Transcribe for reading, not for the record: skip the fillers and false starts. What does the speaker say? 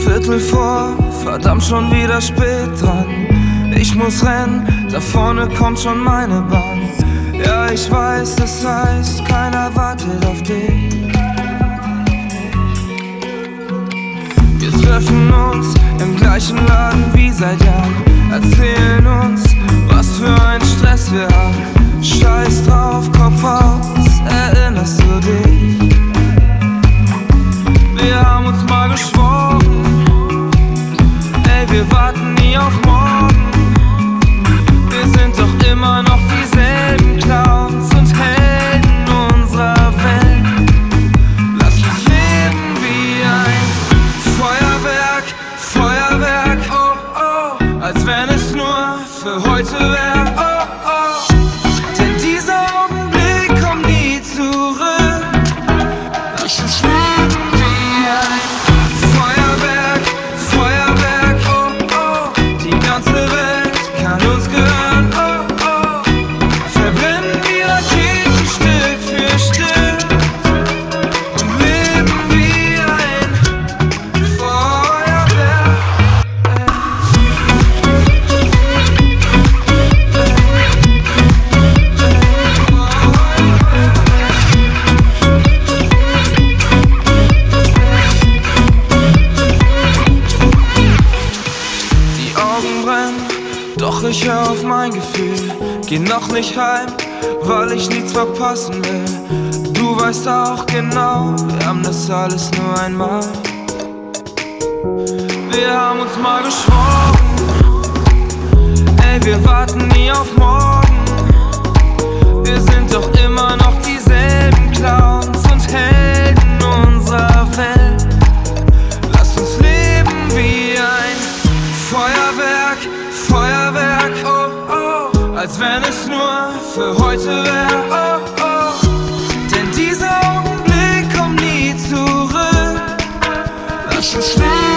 Viertel vor, verdammt schon wieder spät dran. Ich muss rennen, da vorne kommt schon meine Bahn. Ja, ich weiß, das heißt, keiner wartet auf dich. Wir treffen uns im gleichen Laden wie seit Jahren, erzählen uns, was für ein Stress wir haben. Scheiß drauf, Kopf aus, erinnerst du dich? Wir haben uns mal geschworen, ey, wir warten nie auf morgen. Wir sind doch immer noch dieselben Clowns und Helden unserer Welt. Lass uns leben wie ein Feuerwerk, Feuerwerk, oh oh, als wenn es nur für heute wär, oh oh. Denn dieser Augenblick kommt nie zurück. Lass uns leben wie ein Feuerwerk, Feuerwerk, oh oh. Die ganze Welt kann uns gehören, oh oh. Verbrennen die Raketen Stück für Stück und leben wie ein Feuerwerk. Die Augen brennen, doch ich hör auf mein Gefühl. Geh noch nicht heim, weil ich nichts verpassen will. Du weißt auch genau, wir haben das alles nur einmal. Wir haben uns mal geschworen, ey, wir warten nie auf morgen. Wir sind doch immer noch dieselben Clowns und Helden unserer Welt. Lass uns leben wie ein Feuerwerk, Feuerwerk, oh oh, als wenn es nur für heute wär, oh oh. Denn dieser Augenblick kommt nie zurück. Lass uns leben.